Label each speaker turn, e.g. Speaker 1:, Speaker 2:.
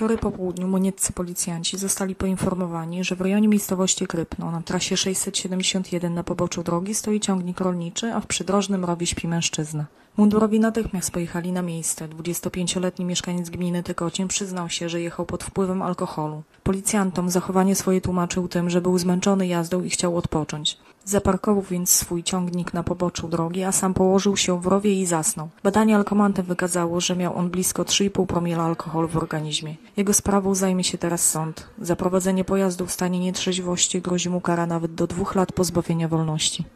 Speaker 1: Wczoraj po południu monieccy policjanci zostali poinformowani, że w rejonie miejscowości Krypno na trasie 671 na poboczu drogi stoi ciągnik rolniczy, a w przydrożnym rowie śpi mężczyzna. Mundurowi natychmiast pojechali na miejsce. 25-letni mieszkaniec gminy Tykocin przyznał się, że jechał pod wpływem alkoholu. Policjantom zachowanie swoje tłumaczył tym, że był zmęczony jazdą i chciał odpocząć. Zaparkował więc swój ciągnik na poboczu drogi, a sam położył się w rowie i zasnął. Badanie alkomantem wykazało, że miał on blisko 3,5 promila alkoholu w organizmie. Jego sprawą zajmie się teraz sąd. Za prowadzenie pojazdu w stanie nietrzeźwości grozi mu kara nawet do 2 lat pozbawienia wolności.